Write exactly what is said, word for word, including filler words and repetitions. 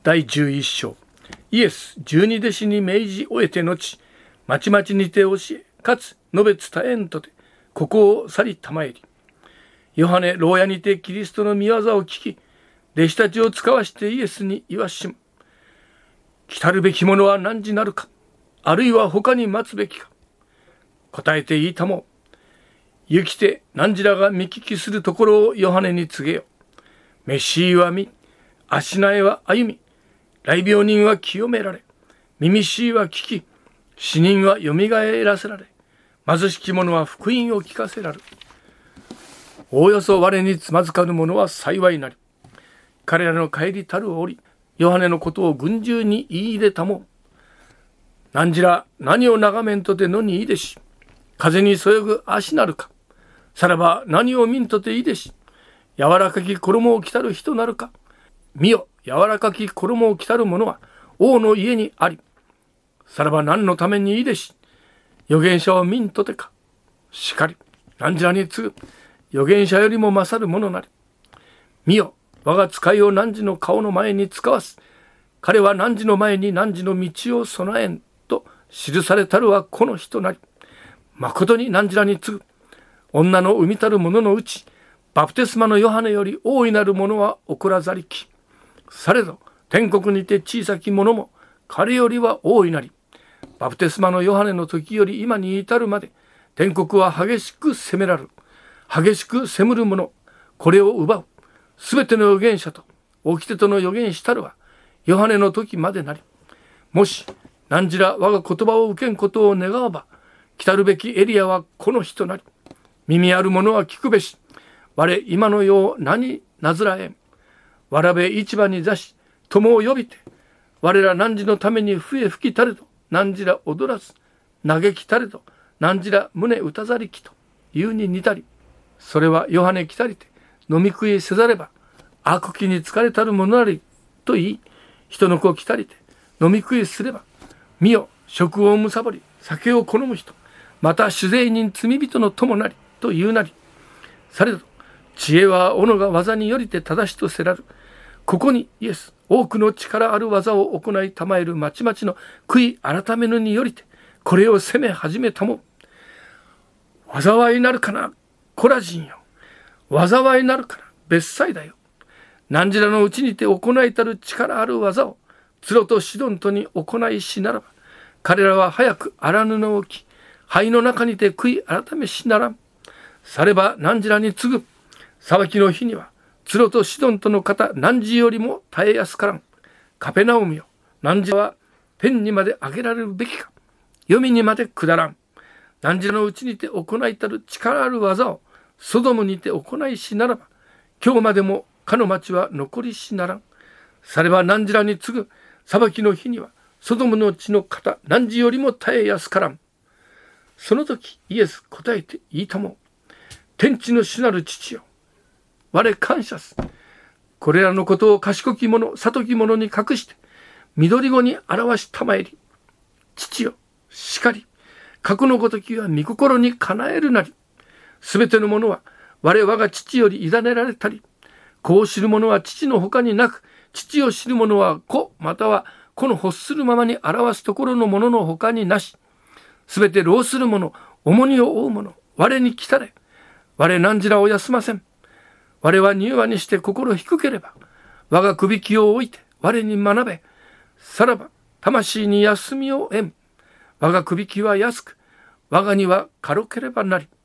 だいじゅういっ章。イエス十二弟子に命じ終えて後、まちまちにて教え、かつ述べ伝えんとて、ここを去りたまえり。ヨハネ牢屋にてキリストの御業を聞き、弟子たちを使わしてイエスに言わしむ。来たるべきものは何時なるか、あるいは他に待つべきか。答えていいたもう。行きて何時らが見聞きするところをヨハネに告げよ。メシーは見、足苗は歩み、雷病人は清められ、耳しいは聞き、死人はよみがえらせられ、貧しき者は福音を聞かせられる。おおよそ我につまずかぬ者は幸いなり。彼らの帰りたる折、ヨハネのことを群衆に言い入れたも。何時ら何を眺めんとてのにいいでし。風にそよぐ足なるか。さらば何を見んとていいでし。柔らかき衣を着たる人なるか。見よ、柔らかき衣を着たる者は王の家にあり。さらば何のためにいいでし。預言者を見んとてか。しかり、何時らに次ぐ。預言者よりも勝る者なり。見よ、我が使いを汝の顔の前に使わす。彼は汝の前に汝の道を備えんと記されたるはこの人なり。誠に汝らに次ぐ。女の産みたる者のうち、バプテスマのヨハネより大いなる者は怒らざりき。されど、天国にて小さき者も彼よりは大いなり。バプテスマのヨハネの時より今に至るまで、天国は激しく責められる。激しく責むる者、これを奪う。すべての預言者と、掟との預言したるは、ヨハネの時までなり。もし、何時ら我が言葉を受けんことを願わば、来たるべきエリアはこの人なり。耳ある者は聞くべし。我今の世を何なずらえん。わらべ市場に座し、友を呼びて、我ら汝のために笛吹きたれど、汝ら踊らず、嘆きたれど、汝ら胸打たざりきと言うに似たり。それはヨハネ来たりて、飲み食いせざれば、悪気に疲れたる者なり、と言い、人の子来たりて、飲み食いすれば、見よ、食をむさぼり、酒を好む人、また酒税人罪人の友なり、と言うなり。されど、知恵は己が技によりて正しとせらる。ここにイエス、多くの力ある技を行いたまえるまちまちの悔い改めぬによりて、これを責め始めたも。災いなるかな、コラジンよ。災いなるから、別祭だよ。何時らのうちにて行いたる力ある技を、ツロとシドンとに行いしならば、彼らは早く荒布を着、灰の中にて悔い改めしならん。されば何時らに次ぐ。裁きの日には、ツロとシドンとの方何時よりも耐えやすからん。カペナウムよ。何時は天にまで上げられるべきか。黄泉にまで下らん。何時らのうちにて行いたる力ある技を、ソドムにて行いしならば、今日までもかの町は残りしならん。されば何時らに次ぐ。裁きの日には、ソドムの地の方何時よりも耐えやすからん。その時イエス答えて言いたも。天地の主なる父よ。我感謝す。これらのことを賢き者、悟き者に隠して、緑子に表したまえり。父よ、しかり、過去のごときは御心にかなえるなり。すべてのものは、我我が父より委ねられたり、子を知る者は父の他になく、父を知る者は子、または子の欲するままに表すところのものの他になし。すべて労する者、重荷を負う者、我に来たれ。我何時らを休ません。我は柔和にして心低ければ、我が首輝を置いて我に学べ。さらば、魂に休みを得ん。我が首輝は安く、我が荷は軽ければなり。